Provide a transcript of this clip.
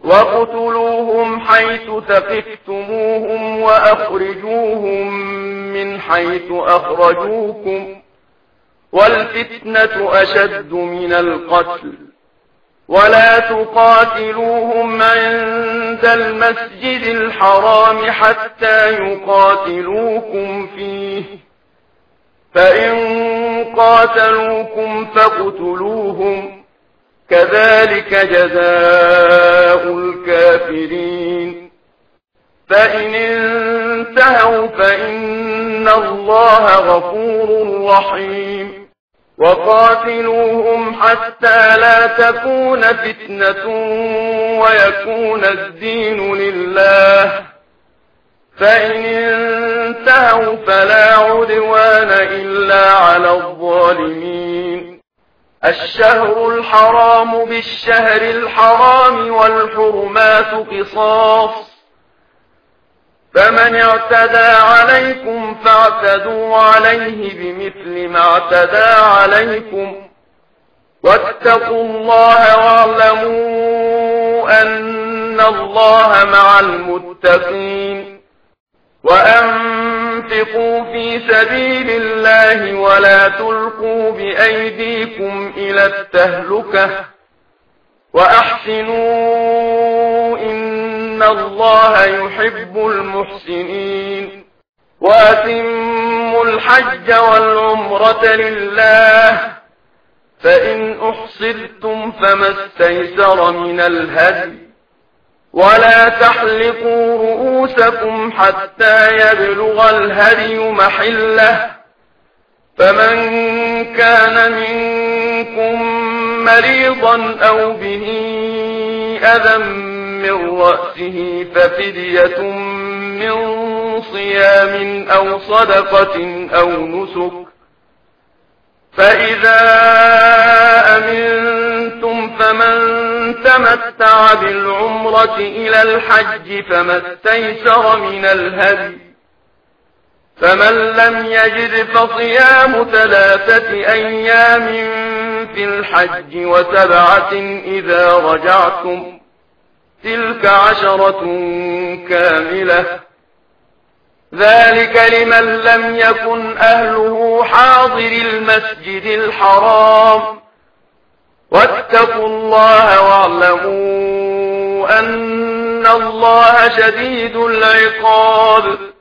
وَاقْتُلُوهُمْ حَيْثُ ثَقِفْتُمُوهُمْ وَأَخْرِجُوهُمْ مِنْ حَيْثُ أَخْرَجُوكُمْ وَالْفِتْنَةُ أَشَدُّ مِنَ الْقَتْلِ وَلَا تُقَاتِلُوهُمْ عِندَ الْمَسْجِدِ الْحَرَامِ حَتَّى يُقَاتِلُوكُمْ فِيهِ فَإِنْ قَاتَلُوكُمْ فَاقْتُلُوهُمْ كَذَلِكَ جَزَاءُ الْكَافِرِينَ فَإِنِ انْتَهَوْا فَإِنَّ اللَّهَ غَفُورٌ رَحِيمٌ وَقَاتِلُوهُمْ حَتَّى لَا تَكُونَ فِتْنَةٌ وَيَكُونَ الدِّينُ لِلَّهِ فَإِنِ انْتَهَوْا فَلَا عُدْوَانَ إِلَّا عَلَى الظَّالِمِينَ الشهر الحرام بالشهر الحرام والحرمات قصاص فمن اعتدى عليكم فاعتدوا عليه بمثل ما اعتدى عليكم واتقوا الله واعلموا أن الله مع المتقين وأنفقوا في سبيل الله ولا تلقوا بأيديكم إلى التهلكة وأحسنوا إن الله يحب المحسنين وأتموا الحج والعمرة لله فإن أحصرتم فما استيسر من الهدي ولا تحلقوا رؤوسكم حتى يبلغ الهدي محله فمن كان منكم مريضا أو به أذى من رأسه ففدية من صيام أو صدقة أو نسك فإذا أمنتم فمن تمتع بالعمرة إلى الحج فما استيسر من الهدي فمن لم يجد فصيام 3 أيام في الحج و7 إذا رجعتم تلك 10 كاملة ذلك لمن لم يكن أهله حاضر المسجد الحرام واتقوا الله واعلموا أن الله شديد العقاب